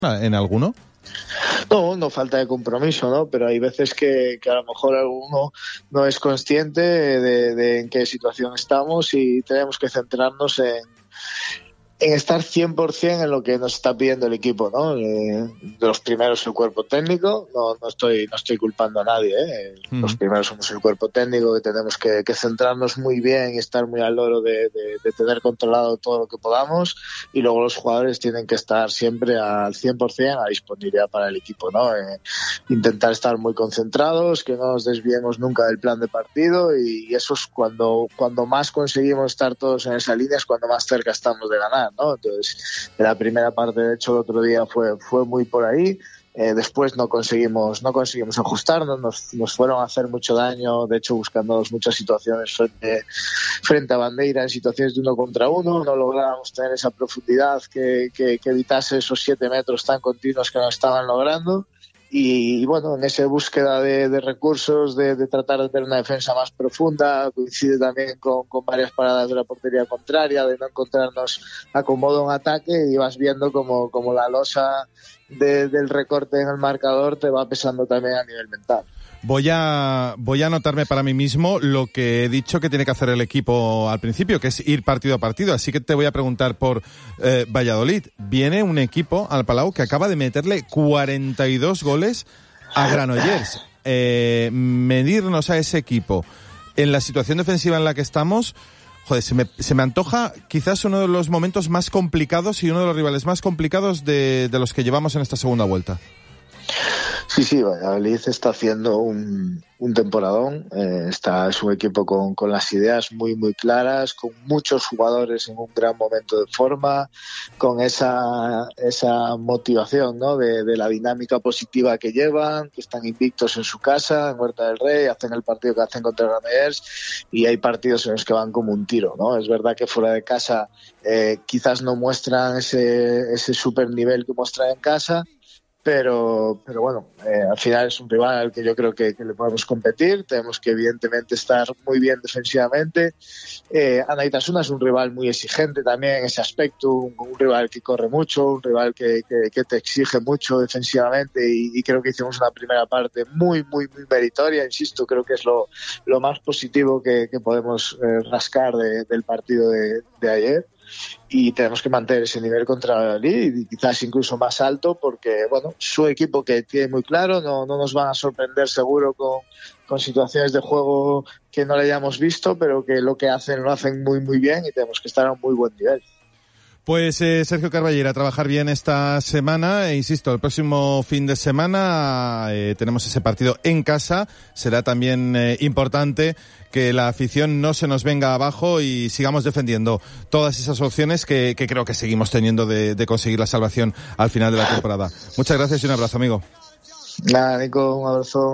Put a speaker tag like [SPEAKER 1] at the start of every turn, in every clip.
[SPEAKER 1] en alguno?
[SPEAKER 2] No falta de compromiso, ¿no? Pero hay veces que a lo mejor alguno no es consciente de en qué situación estamos y tenemos que centrarnos en estar 100% en lo que nos está pidiendo el equipo, ¿no? De los primeros el cuerpo técnico, no estoy culpando a nadie, ¿eh? Los primeros somos el cuerpo técnico, que tenemos que centrarnos muy bien y estar muy al loro de tener controlado todo lo que podamos, y luego los jugadores tienen que estar siempre al 100% a disponibilidad para el equipo, ¿no? Intentar estar muy concentrados, que no nos desviemos nunca del plan de partido, y eso es cuando más conseguimos estar todos en esa línea, es cuando más cerca estamos de ganar, ¿no? Entonces, la primera parte, de hecho, el otro día fue muy por ahí. Después no conseguimos ajustarnos, nos fueron a hacer mucho daño, de hecho buscando muchas situaciones frente a Bandeira, en situaciones de 1 contra 1, no lográbamos tener esa profundidad que evitase esos 7 metros tan continuos que nos estaban logrando. Y bueno, en esa búsqueda de recursos, de tratar de tener una defensa más profunda, coincide también con varias paradas de la portería contraria, de no encontrarnos acomodo en ataque, y vas viendo como la losa del recorte en el marcador te va pesando también a nivel mental.
[SPEAKER 1] Voy a anotarme para mí mismo lo que he dicho que tiene que hacer el equipo al principio, que es ir partido a partido. Así que te voy a preguntar por Valladolid. Viene un equipo al Palau que acaba de meterle 42 goles a Granollers. Medirnos a ese equipo en la situación defensiva en la que estamos, joder, se me antoja quizás uno de los momentos más complicados y uno de los rivales más complicados de los que llevamos en esta segunda vuelta.
[SPEAKER 2] Sí, Valladolid está haciendo un temporadón. Es un equipo con las ideas muy muy claras, con muchos jugadores en un gran momento de forma, con esa motivación, ¿no? de la dinámica positiva que llevan, que están invictos en su casa, en Huerta del Rey, hacen el partido que hacen contra Granollers, y hay partidos en los que van como un tiro, ¿no? Es verdad que fuera de casa quizás no muestran ese super nivel que muestran en casa, pero bueno, al final es un rival al que yo creo que le podemos competir. Tenemos que evidentemente estar muy bien defensivamente. Anaitasuna es un rival muy exigente también en ese aspecto, un rival que corre mucho, un rival que te exige mucho defensivamente, y creo que hicimos una primera parte muy muy muy meritoria. Insisto, creo que es lo más positivo que podemos rascar del partido de ayer. Y tenemos que mantener ese nivel contra Valladolid, y quizás incluso más alto, porque bueno, su equipo que tiene muy claro, no nos van a sorprender seguro con situaciones de juego que no le hayamos visto, pero que lo que hacen lo hacen muy muy bien, y tenemos que estar a un muy buen nivel.
[SPEAKER 1] Pues Sergio Carballera, a trabajar bien esta semana. Insisto, el próximo fin de semana tenemos ese partido en casa. Será también importante que la afición no se nos venga abajo y sigamos defendiendo todas esas opciones que creo que seguimos teniendo de conseguir la salvación al final de la temporada. Muchas gracias y un abrazo, amigo.
[SPEAKER 2] Nada, Nico, un abrazo.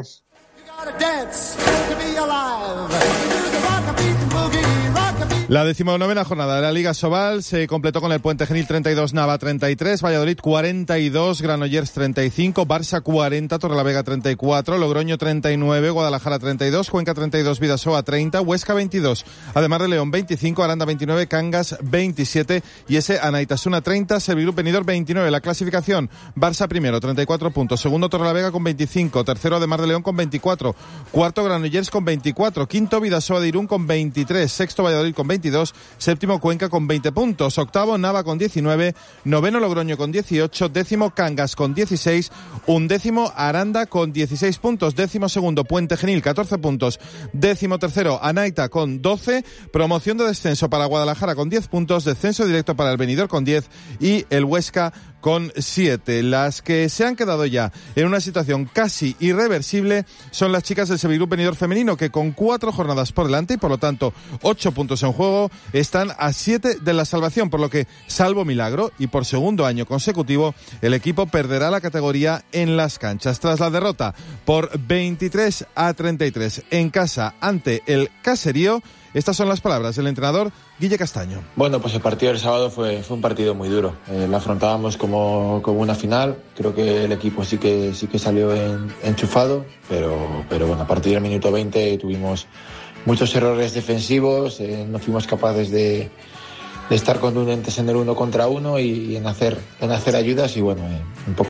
[SPEAKER 1] La 19ª jornada de la Liga Sobal se completó con el Puente Genil 32, Nava 33, Valladolid 42, Granollers 35, Barça 40, Torrelavega 34, Logroño 39, Guadalajara 32, Cuenca 32, Bidasoa 30, Huesca 22, además de León 25, Aranda 29, Cangas 27 y ese Anaitasuna 30, Servilut Benidorm 29. La clasificación: Barça primero, 34 puntos, segundo Torrelavega con 25, tercero además de León con 24, cuarto Granollers con 24, quinto Bidasoa de Irún con 23, sexto Valladolid con 22, séptimo Cuenca con 20 puntos, octavo Nava con 19, noveno Logroño con 18, décimo Cangas con 16, undécimo Aranda con 16 puntos, décimo segundo Puente Genil 14 puntos, décimo tercero Anaita con 12, promoción de descenso para Guadalajara con 10 puntos, descenso directo para el Benidorm con 10 y el Huesca con 7. Las que se han quedado ya en una situación casi irreversible son las chicas del Servilut Benidorm femenino, que con 4 jornadas por delante y por lo tanto 8 puntos en juego están a 7 de la salvación, por lo que, salvo milagro y por segundo año consecutivo, el equipo perderá la categoría en las canchas. Tras la derrota por 23-33 en casa ante el Caserío, estas son las palabras del entrenador Guille Castaño.
[SPEAKER 3] Bueno, pues el partido del sábado fue un partido muy duro. Lo afrontábamos como una final. Creo que el equipo sí que salió enchufado, pero bueno, a partir del minuto 20 tuvimos muchos errores defensivos. No fuimos capaces de estar contundentes en el 1 contra 1 y en hacer ayudas y bueno, un poco